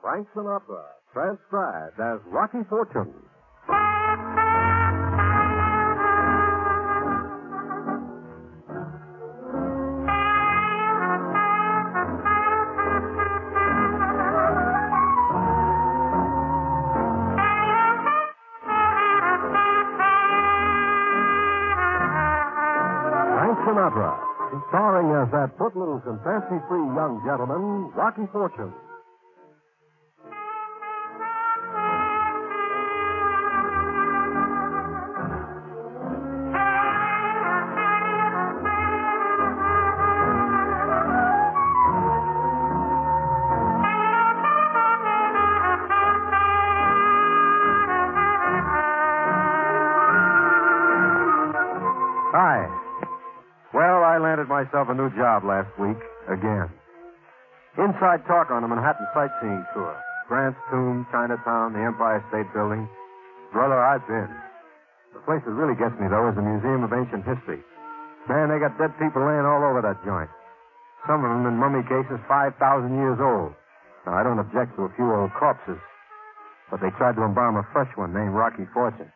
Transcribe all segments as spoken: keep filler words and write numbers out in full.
Frank Sinatra, transcribed as Rocky Fortune. Frank Sinatra, starring as that footloose and fancy-free young gentleman, Rocky Fortune. Hi. Well, I landed myself a new job last week, again. Inside talk on the Manhattan sightseeing tour. Grant's Tomb, Chinatown, the Empire State Building. Brother, I've been. The place that really gets me, though, is the Museum of Ancient History. Man, they got dead people laying all over that joint. Some of them in mummy cases five thousand years old. Now, I don't object to a few old corpses, but they tried to embalm a fresh one named Rocky Fortune.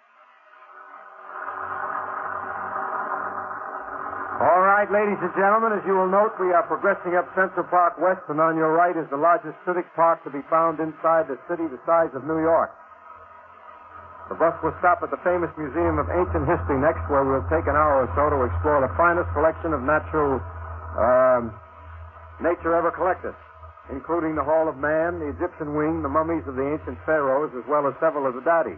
All right, ladies and gentlemen, as you will note, we are progressing up Central Park West, and on your right is the largest civic park to be found inside the city the size of New York. The bus will stop at the famous Museum of Ancient History next, where we'll take an hour or so to explore the finest collection of natural, um, nature ever collected, including the Hall of Man, the Egyptian wing, the mummies of the ancient pharaohs, as well as several of the daddies.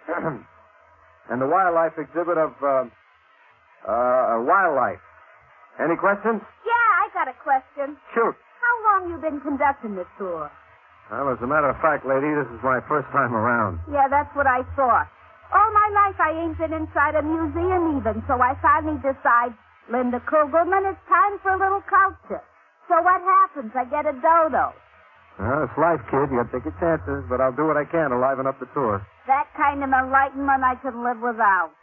And the wildlife exhibit of, uh, uh, wildlife. Any questions? Yeah, I got a question. Shoot. How long you been conducting this tour? Well, as a matter of fact, lady, this is my first time around. Yeah, that's what I thought. All my life I ain't been inside a museum even, so I finally decide, Linda Kugelman, it's time for a little culture. So what happens? I get a dodo. Well, it's life, kid. You gotta take your chances, but I'll do what I can to liven up the tour. That kind of enlightenment I can live without.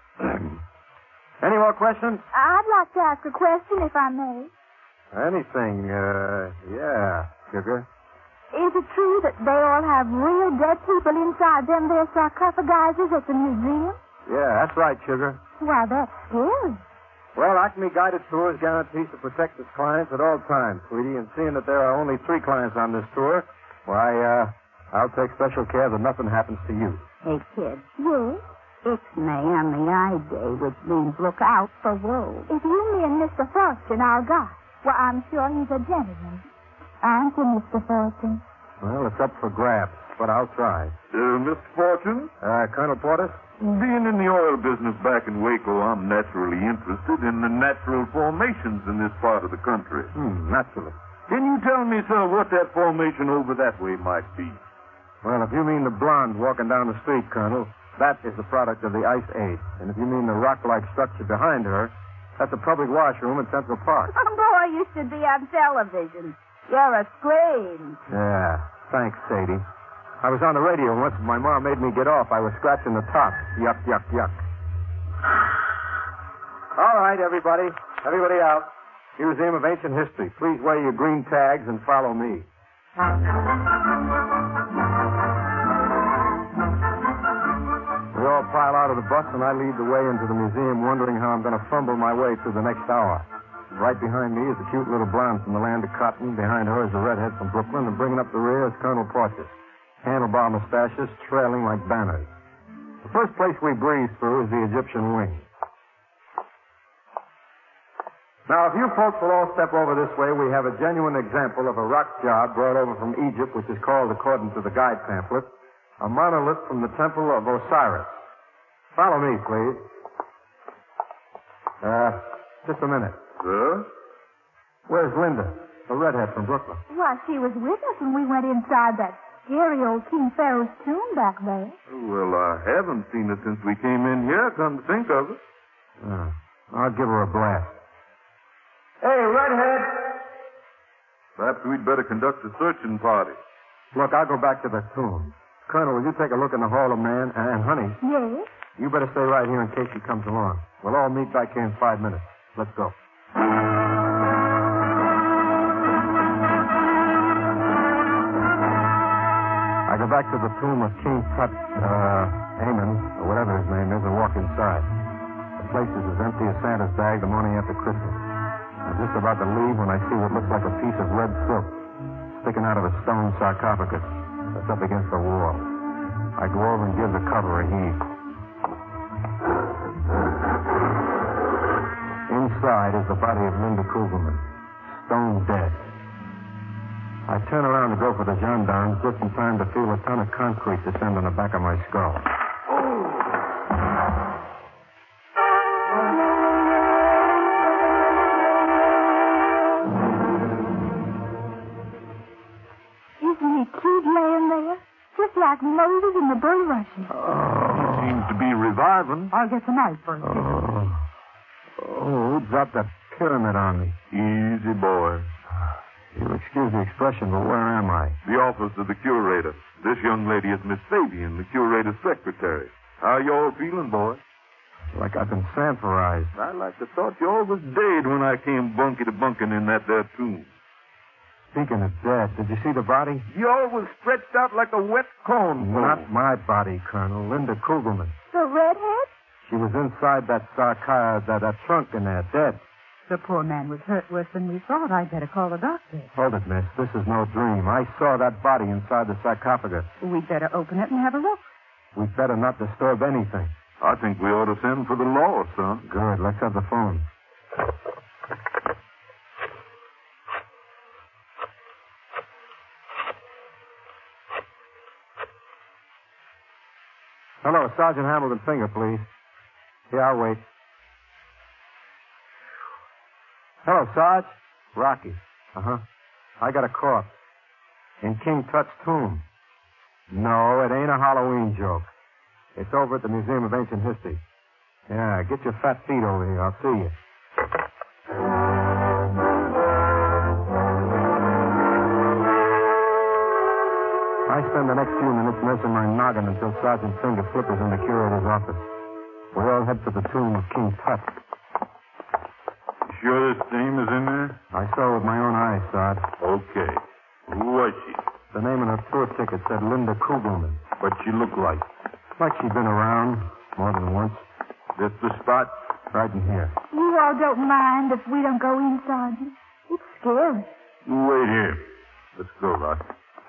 Any more questions? I'd like to ask a question, if I may. Anything, uh, yeah, sugar. Is it true that they all have real dead people inside them their sarcophagi at the museum? Yeah, that's right, sugar. Why, that's scary. Well, Acme Guided Tours guarantees to protect its clients at all times, sweetie, and seeing that there are only three clients on this tour, why, uh, I'll take special care that nothing happens to you. Hey, kid. Yes? Ixnay on the eye day, which means look out for wolves. If you mean Mister Fortune, our guide, well, I'm sure he's a gentleman. Aren't you, Mister Fortune? Well, it's up for grabs, but I'll try. Uh, Mister Fortune? Uh, Colonel Portis? Being in the oil business back in Waco, I'm naturally interested in the natural formations in this part of the country. Hmm, naturally. Can you tell me, sir, what that formation over that way might be? Well, if you mean the blonde walking down the street, Colonel, that is the product of the Ice Age. And if you mean the rock-like structure behind her, that's a public washroom in Central Park. Oh, boy, you should be on television. You're a scream. Yeah, thanks, Sadie. I was on the radio once and my mom made me get off. I was scratching the top. Yuck, yuck, yuck. All right, everybody. Everybody out. Museum of Ancient History. Please wear your green tags and follow me. We all pile out of the bus, and I lead the way into the museum, wondering how I'm going to fumble my way through the next hour. Right behind me is the cute little blonde from the land of cotton. Behind her is the redhead from Brooklyn, and bringing up the rear is Colonel Portis. Handlebar mustaches trailing like banners. The first place we breeze through is the Egyptian wing. Now, if you folks will all step over this way, we have a genuine example of a rock job brought over from Egypt, which is called, according to the guide pamphlet, a monolith from the Temple of Osiris. Follow me, please. Uh, just a minute. Sir? Where's Linda, the redhead from Brooklyn? Why, she was with us when we went inside that scary old King Pharaoh's tomb back there. Well, I haven't seen her since we came in here, come to think of it. Oh, I'll give her a blast. Hey, redhead! Perhaps we'd better conduct a searching party. Look, I'll go back to the tomb. Colonel, will you take a look in the Hall of Man? And, and honey, Yes? you better stay right here in case she comes along. We'll all meet back here in five minutes. Let's go. go back to the tomb of King Tut, uh, Amon, or whatever his name is, and walk inside. The place is as empty as Santa's bag the morning after Christmas. I'm just about to leave when I see what looks like a piece of red silk sticking out of a stone sarcophagus that's up against the wall. I go over and give the cover a heave. Inside is the body of Linda Kugelman, stone dead. I turn around to go for the gendarmes just in time to feel a ton of concrete descend on the back of my skull. Isn't he cute laying there? Just like Moses in the bulrushes. Oh. Seems to be reviving. I'll get some ice for him. Oh. Oh, who dropped that pyramid on me? Easy, boy. You'll excuse the expression, but where am I? The office of the curator. This young lady is Miss Fabian, the curator's secretary. How you all feeling, boy? Like I've been sanforized. I like to thought you all was dead when I came bunky to bunking in that there tomb. Speaking of dead, did you see the body? You all was stretched out like a wet cone. Not my body, Colonel. Linda Kugelman. The redhead? She was inside that sarcophagus, that, that trunk in there, dead. The poor man was hurt worse than we thought. I'd better call the doctor. Hold it, miss. This is no dream. I saw that body inside the sarcophagus. We'd better open it and have a look. We'd better not disturb anything. I think we ought to send for the law, son. Good. Let's have the phone. Hello, Sergeant Hamilton Finger, please. Yeah, I'll wait. Hello, Sarge. Rocky. Uh-huh. I got a corpse. In King Tut's tomb. No, it ain't a Halloween joke. It's over at the Museum of Ancient History. Yeah, get your fat feet over here. I'll see you. I spend the next few minutes nursing my noggin until Sergeant Finger flippers in the curator's office. We all head for the tomb of King Tut. Sure this name is in there? I saw it with my own eyes, Sarge. Okay. Who was she? The name on her tour ticket said Linda Kugelman. What she look like? Like she'd been around more than once. This the spot? Right in here. You all don't mind if we don't go in, Sergeant? It's scary. Wait here. Let's go, Rock.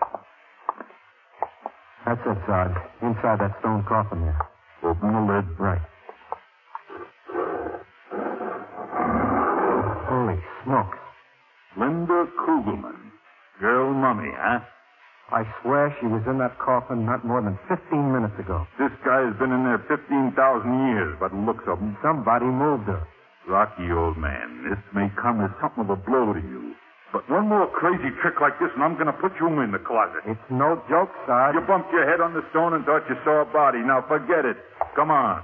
That's it, Sarge. Inside that stone coffin there. Open the lid. Right. Holy smokes. Linda Kugelman. Girl mummy, huh? I swear she was in that coffin not more than fifteen minutes ago. This guy has been in there fifteen thousand years by the looks of him. Somebody moved her. Rocky, old man, this may come as something of a blow to you. But one more crazy trick like this, and I'm going to put you in the closet. It's no joke, Sarge. You bumped your head on the stone and thought you saw a body. Now forget it. Come on.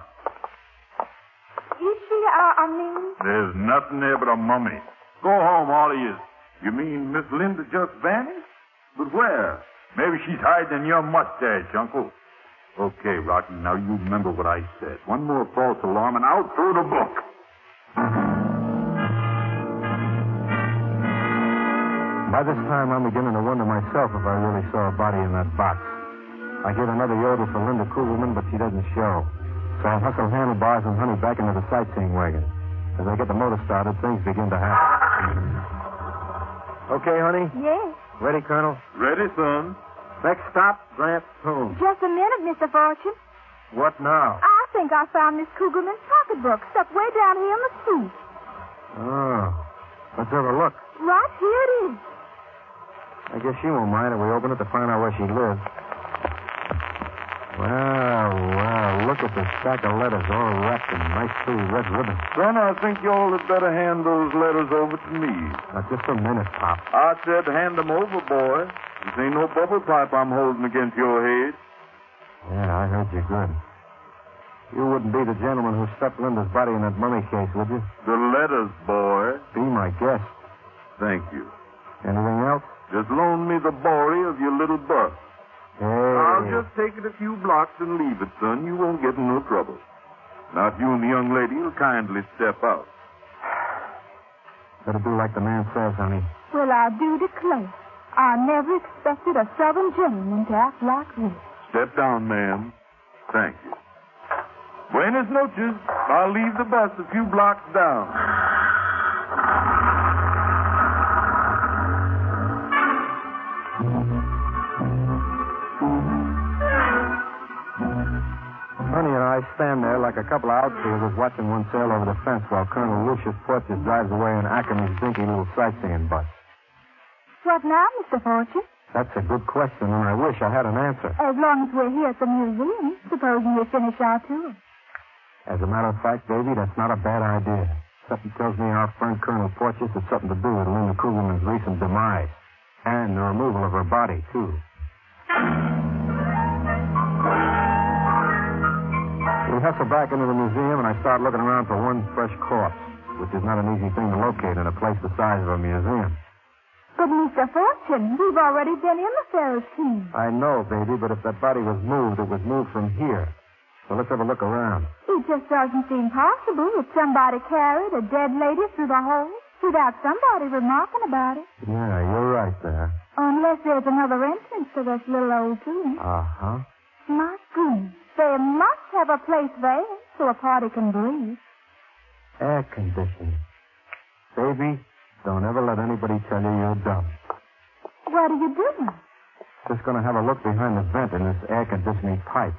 Is she, uh, I mean... There's nothing there but a mummy. Go home, all of you. You mean Miss Linda just vanished? But where? Maybe she's hiding in your mustache, Uncle. Okay, Rocky, now you remember what I said. One more false alarm and out through the book. By this time, I'm beginning to wonder myself if I really saw a body in that box. I give another yodel for Linda Kugelman, but she doesn't show. So I hustle handlebars and Honey back into the sightseeing wagon. As I get the motor started, things begin to happen. Okay, Honey? Yes. Ready, Colonel? Ready, son. Next stop, Grant's tomb. Just a minute, Mister Fortune. What now? I think I found Miss Kugelman's pocketbook stuck way down here in the seat. Oh. Let's have a look. Right here it is. I guess she won't mind if we open it to find out where she lives. Well, well, look at the stack of letters all wrapped in nice pretty red ribbon. Son, I think you all had better hand those letters over to me. Now, just a minute, Pop. I said hand them over, boy. This ain't no bubble pipe I'm holding against your head. Yeah, I heard you good. You wouldn't be the gentleman who stuck Linda's body in that mummy case, would you? The letters, boy. Be my guest. Thank you. Anything else? Just loan me the Bory of your little bus. Hey. I'll just take it a few blocks and leave it, son. You won't get in no trouble. Now, if you and the young lady will kindly step out. Better do like the man says, honey. Well, I do declare. I never expected a southern gentleman to act like this. Step down, ma'am. Thank you. Buenas noches. I'll leave the bus a few blocks down. Honey and I stand there like a couple of outfielders watching one sail over the fence while Colonel Lucius Porteous drives away in Ackerman's dinky little sightseeing bus. What now, Mister Fortune? That's a good question, and I wish I had an answer. As long as we're here at the museum, supposing we finish our tour. As a matter of fact, Davy, that's not a bad idea. Something tells me our friend Colonel Porteous had something to do with Linda Krugerman's recent demise. And the removal of her body, too. We hustle back into the museum, and I start looking around for one fresh corpse, which is not an easy thing to locate in a place the size of a museum. But, Mister Fortune, we've already been in the Ferris tomb. I know, baby, but if that body was moved, it was moved from here. So let's have a look around. It just doesn't seem possible that somebody carried a dead lady through the hole without somebody remarking about it. Yeah, you're right there. Unless there's another entrance to this little old tomb. Uh-huh. My goodness. They must have a place there so a party can breathe. Air conditioning. Baby, don't ever let anybody tell you you're dumb. What are you doing? Just going to have a look behind the vent in this air conditioning pipe.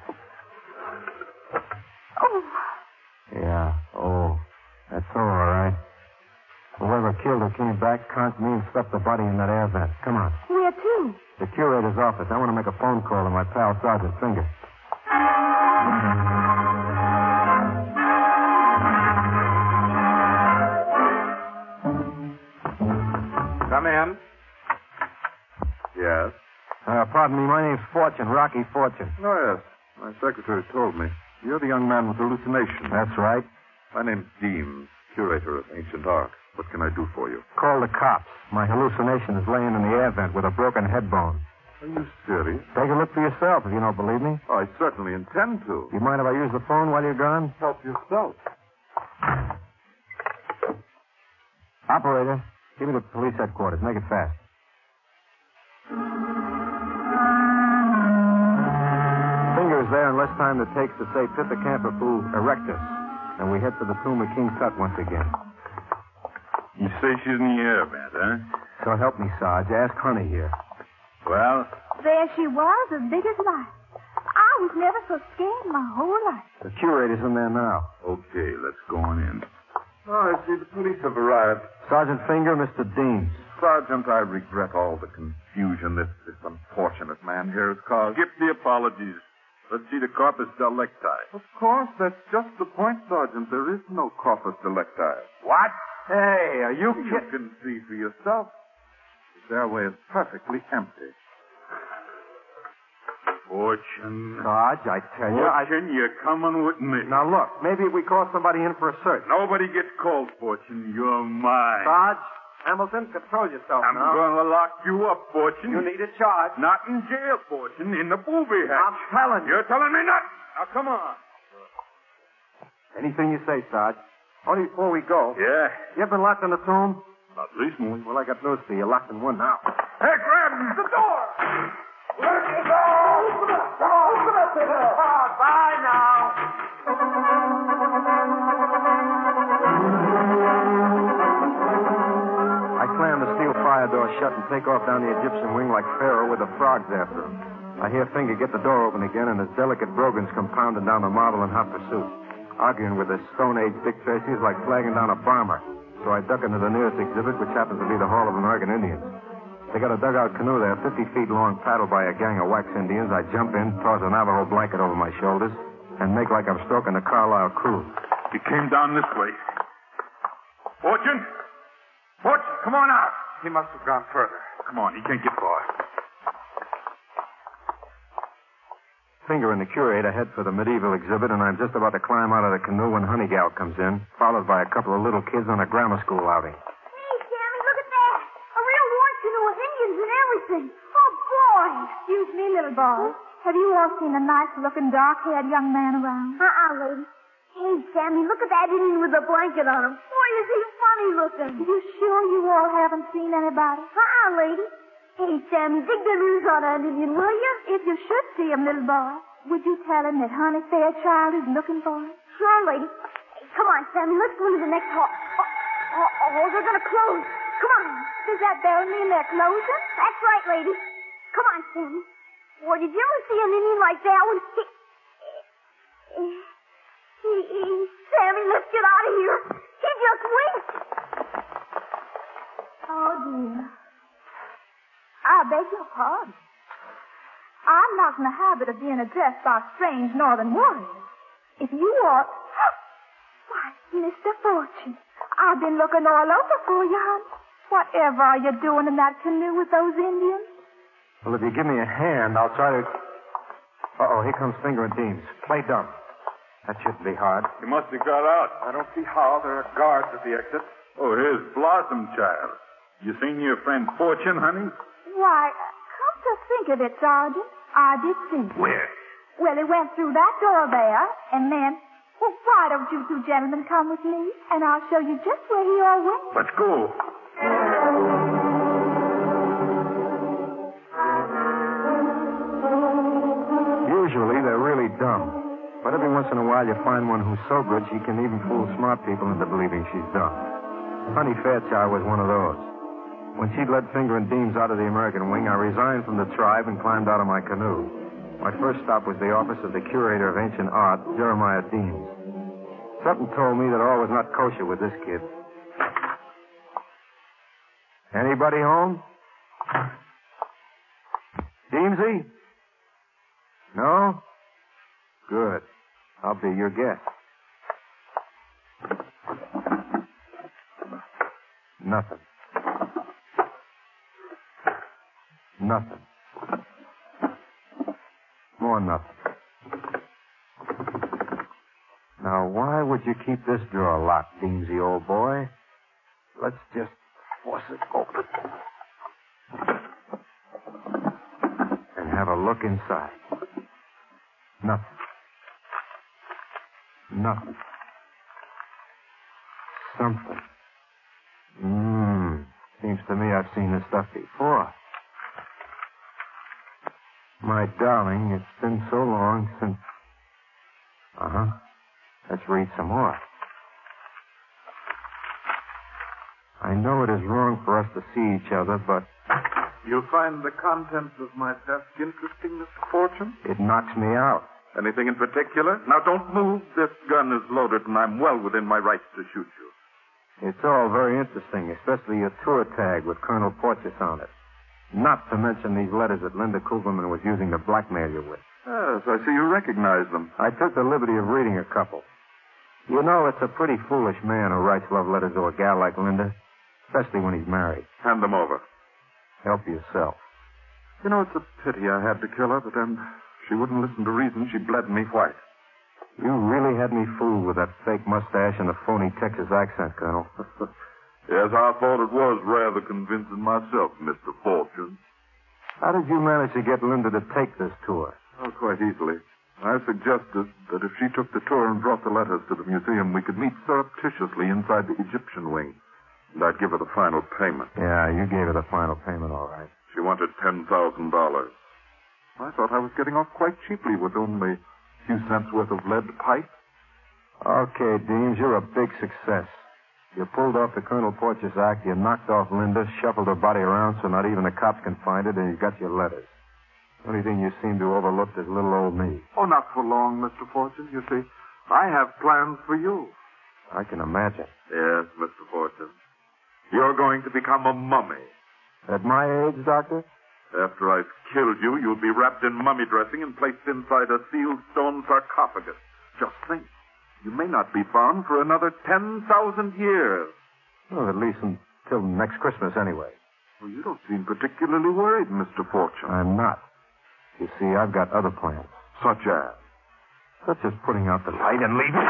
Oh. Yeah, oh. That's all right. Whoever killed her came back, conked me, and stuffed the body in that air vent. Come on. Where to? The curator's office. I want to make a phone call to my pal, Sergeant Finger. Come in. Yes? Uh, pardon me, my name's Fortune, Rocky Fortune. Oh, yes. My secretary told me. You're the young man with hallucinations. That's right. My name's Deems, curator of ancient art. What can I do for you? Call the cops. My hallucination is laying in the air vent with a broken head bone. Are you serious? Take a look for yourself if you don't believe me. Oh, I certainly intend to. You mind if I use the phone while you're gone? Help yourself. Operator, give me the police headquarters. Make it fast. Finger is there in less time than it takes to say Pithecanthropus erectus. And we head for the tomb of King Tut once again. You say she's in the air vent, huh? So help me, Sarge. Ask Honey here. Well? There she was, as big as life. I was never so scared in my whole life. The curator's in there now. Okay, let's go on in. Oh, I see the police have arrived. Sergeant Finger, Mister Deems. Sergeant, I regret all the confusion this, this unfortunate man here has caused. Skip the apologies. Let's see the corpus delicti. Of course, that's just the point, Sergeant. There is no corpus delicti. What? Hey, are you You can see for yourself. The stairway is perfectly empty. Fortune. Sarge, I tell you, I... Fortune, you're coming with me. Now, look, maybe if we call somebody in for a search. Nobody gets called, Fortune. You're mine. Sarge, Hamilton, control yourself I'm now. going to lock you up, Fortune. You need a charge. Not in jail, Fortune. In the booby hatch. I'm telling you. You're telling me nothing. Now, come on. Anything you say, Sarge. Only before we go. Yeah. You ever been locked in a tomb? Not recently. Well, I got news for you. You're locked in one now. Hey, grab the door! Let me go! Open up! Come on, open up the door! Come on, bye now. I slam the steel fire door shut and take off down the Egyptian wing like Pharaoh with the frogs after him. I hear Finger get the door open again, and his delicate brogans come pounding down the marble in hot pursuit. Arguing with his Stone Age Dick Tracy is like flagging down a bomber. So I duck into the nearest exhibit, which happens to be the Hall of American Indians. They got a dugout canoe there, fifty feet long, paddled by a gang of wax Indians. I jump in, toss a Navajo blanket over my shoulders, and make like I'm stroking the Carlisle crew. He came down this way. Fortune! Fortune, come on out. He must have gone further. Come on, he can't get far. Finger and the curator head for the medieval exhibit, and I'm just about to climb out of the canoe when Honey Gal comes in, followed by a couple of little kids on a grammar school outing. Hey, Sammy, look at that. A real war canoe with Indians and everything. Oh, boy. Excuse me, little boy. Have you all seen a nice-looking, dark-haired young man around? Uh-uh, lady. Hey, Sammy, look at that Indian with a blanket on him. Boy, is he funny looking. You sure you all haven't seen anybody? Uh-uh, lady. Hey, Sam, dig the news on an Indian, will you? If you should see him, little boy, would you tell him that Honey Fairchild is looking for him? Sure, lady. Hey, come on, Sammy, let's go into the next hall. Oh, oh, oh, they're going to close. Come on. Does that barrel mean they're closing? That's right, lady. Come on, Sammy. Boy, did you ever see an Indian like that one? He, he, he, he, Sammy, let's get out of here. He just winked. Oh, dear. I beg your pardon. I'm not in the habit of being addressed by strange northern warriors. If you are... Why, Mister Fortune, I've been looking all over for you, hon. Whatever are you doing in that canoe with those Indians? Well, if you give me a hand, I'll try to... Uh-oh, here comes Finger and Deems. Play dumb. That shouldn't be hard. You must have got out. I don't see how. There are guards at the exit. Oh, here's Blossom, child. You seen your friend Fortune, honey? Why, come to think of it, Sergeant, I did see him. Where? Well, he went through that door there, and then... Well, why don't you two gentlemen come with me, and I'll show you just where he all went. Let's go. Usually, they're really dumb. But every once in a while, you find one who's so good she can even fool smart people into believing she's dumb. Honey Fairchild was one of those. When she'd led Finger and Deems out of the American wing, I resigned from the tribe and climbed out of my canoe. My first stop was the office of the curator of ancient art, Jeremiah Deems. Something told me that all was not kosher with this kid. Anybody home? Deemsy? No? Good. I'll be your guest. Nothing. Nothing. More nothing. Now, why would you keep this drawer locked, Deemsy, old boy? Let's just force it open. And have a look inside. Nothing. Nothing. Something. Mmm. Seems to me I've seen this stuff before. My darling, it's been so long since... Uh-huh. Let's read some more. I know it is wrong for us to see each other, but... You find the contents of my desk interesting, Mister Fortune? It knocks me out. Anything in particular? Now, don't move. This gun is loaded, and I'm well within my rights to shoot you. It's all very interesting, especially your tour tag with Colonel Porteous on it. Not to mention these letters that Linda Kugelman was using to blackmail you with. Yes, I see you recognize them. I took the liberty of reading a couple. You know, it's a pretty foolish man who writes love letters to a gal like Linda, especially when he's married. Hand them over. Help yourself. You know, it's a pity I had to kill her, but then she wouldn't listen to reason. She bled me white. You really had me fooled with that fake mustache and the phony Texas accent, Colonel. Yes, I thought it was rather convincing myself, Mister Fortune. How did you manage to get Linda to take this tour? Oh, quite easily. I suggested that if she took the tour and brought the letters to the museum, we could meet surreptitiously inside the Egyptian wing. And I'd give her the final payment. Yeah, you gave her the final payment, all right. She wanted ten thousand dollars. I thought I was getting off quite cheaply with only a few cents worth of lead pipe. Okay, Deems, you're a big success. You pulled off the Colonel Porteous act, you knocked off Linda, shuffled her body around so not even the cops can find it, and you got your letters. The only thing you seem to have overlooked is little old me. Oh, not for long, Mister Fortune. You see, I have plans for you. I can imagine. Yes, Mister Fortune. You're going to become a mummy. At my age, Doctor? After I've killed you, you'll be wrapped in mummy dressing and placed inside a sealed stone sarcophagus. Just think. You may not be found for another ten thousand years. Well, at least until next Christmas, anyway. Well, you don't seem particularly worried, Mister Fortune. I'm not. You see, I've got other plans. Such as? Such as putting out the light and leaving.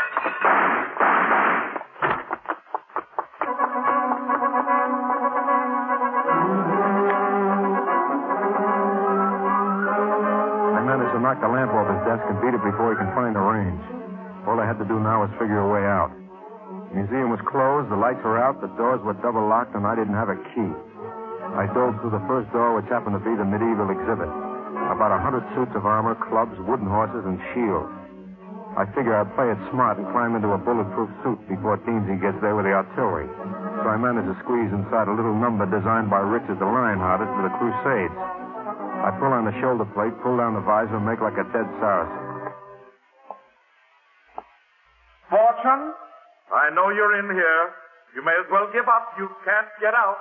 I managed to knock the lamp off his desk and beat it before he can find the range. All I had to do now was figure a way out. The museum was closed, the lights were out, the doors were double locked, and I didn't have a key. I dove through the first door, which happened to be the medieval exhibit. About a hundred suits of armor, clubs, wooden horses, and shields. I figure I'd play it smart and climb into a bulletproof suit before Deemsy gets there with the artillery. So I managed to squeeze inside a little number designed by Richard the Lionhearted for the Crusades. I pull on the shoulder plate, pull down the visor, and make like a dead Saracen. Fortune, I know you're in here. You may as well give up. You can't get out.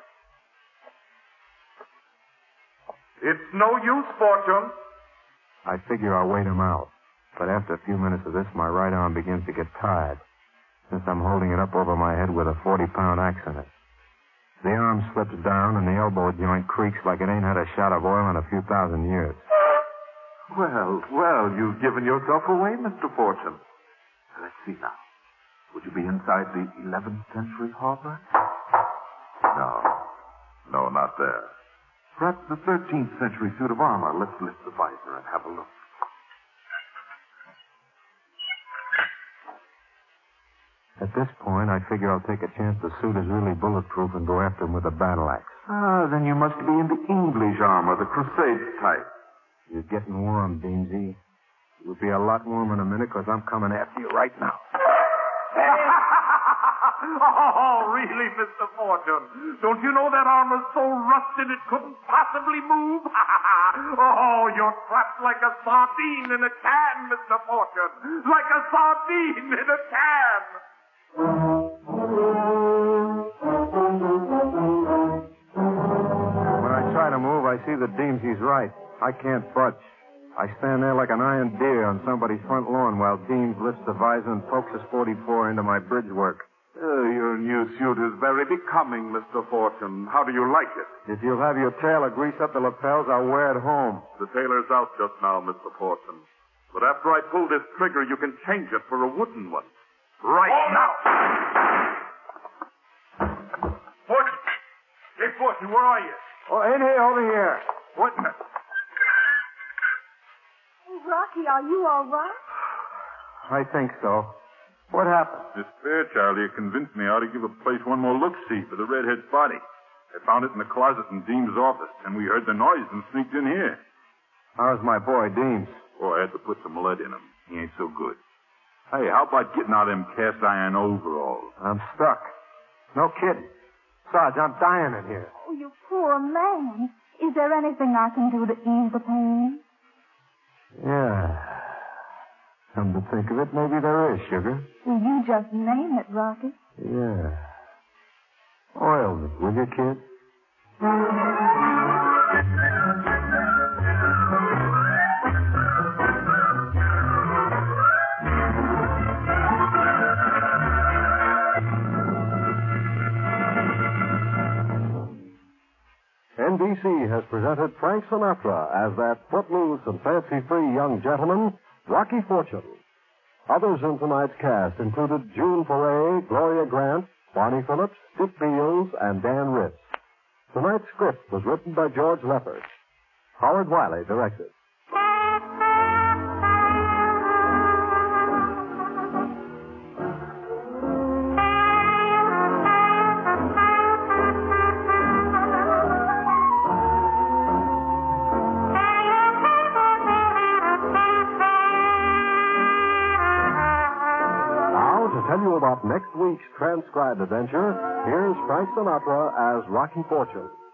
It's no use, Fortune. I figure I'll wait him out. But after a few minutes of this, my right arm begins to get tired, since I'm holding it up over my head with a forty-pound axe in it. The arm slips down, and the elbow joint creaks like it ain't had a shot of oil in a few thousand years. Well, well, you've given yourself away, Mister Fortune. Let's see now. Would you be inside the eleventh century harbor? No. No, not there. Perhaps the thirteenth century suit of armor. Let's lift the visor and have a look. At this point, I figure I'll take a chance the suit is really bulletproof and go after him with a battle axe. Ah, then you must be in the English armor, the Crusade type. You're getting warm, Deemsy. You'll be a lot warm in a minute, because I'm coming after you right now. Oh, really, Mister Fortune? Don't you know that armor's so rusted it couldn't possibly move? Oh, you're trapped like a sardine in a can, Mister Fortune. Like a sardine in a can. When I try to move, I see that Deemsy's right. I can't budge. I stand there like an iron deer on somebody's front lawn while Deems lifts the visor and pokes his forty-four into my bridge work. Uh, your new suit is very becoming, Mister Fortune. How do you like it? If you'll have your tailor grease up the lapels, I'll wear it home. The tailor's out just now, Mister Fortune. But after I pull this trigger, you can change it for a wooden one. Right oh, now. Fortune! Hey, Fortune, where are you? Oh, in here, over here. What in the... Rocky, are you all right? I think so. What happened? Miss Fairchild here convinced me I ought to give a place one more look-see for the redhead's body. I found it in the closet in Deems' office, and we heard the noise and sneaked in here. How's my boy, Deems? Oh, I had to put some lead in him. He ain't so good. Hey, how about getting out of them cast-iron overalls? I'm stuck. No kidding. Sarge, I'm dying in here. Oh, you poor man. Is there anything I can do to ease the pain? Yeah. Come to think of it, maybe there is, Sugar. Will you just name it, Rocky? Yeah. Oil me, will you, kid? N B C has presented Frank Sinatra as that footloose and fancy-free young gentleman, Rocky Fortune. Others in tonight's cast included June Foray, Gloria Grant, Barney Phillips, Dick Beals, and Dan Ritz. Tonight's script was written by George Leppard. Howard Wiley directed. Tell you about next week's transcribed adventure, here's Frank Sinatra as Rocky Fortune.